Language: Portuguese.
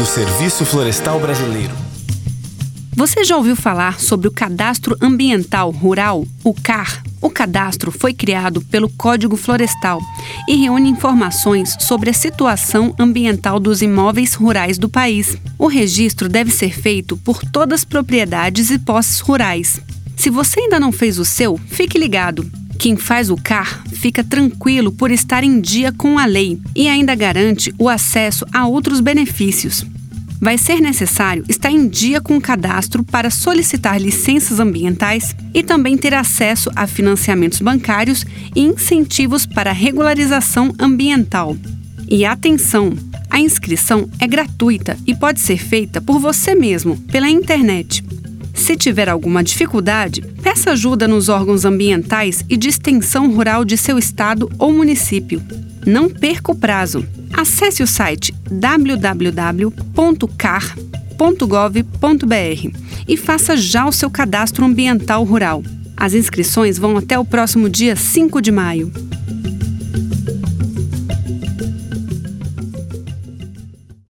Serviço Florestal Brasileiro. Você já ouviu falar sobre o Cadastro Ambiental Rural, o CAR? O cadastro foi criado pelo Código Florestal e reúne informações sobre a situação ambiental dos imóveis rurais do país. O registro deve ser feito por todas as propriedades e posses rurais. Se você ainda não fez o seu, fique ligado. Quem faz o CAR fica tranquilo por estar em dia com a lei e ainda garante o acesso a outros benefícios. Vai ser necessário estar em dia com o cadastro para solicitar licenças ambientais e também ter acesso a financiamentos bancários e incentivos para regularização ambiental. E atenção! A inscrição é gratuita e pode ser feita por você mesmo, pela internet. Se tiver alguma dificuldade, peça ajuda nos órgãos ambientais e de extensão rural de seu estado ou município. Não perca o prazo. Acesse o site www.car.gov.br e faça já o seu cadastro ambiental rural. As inscrições vão até o próximo dia 5 de maio.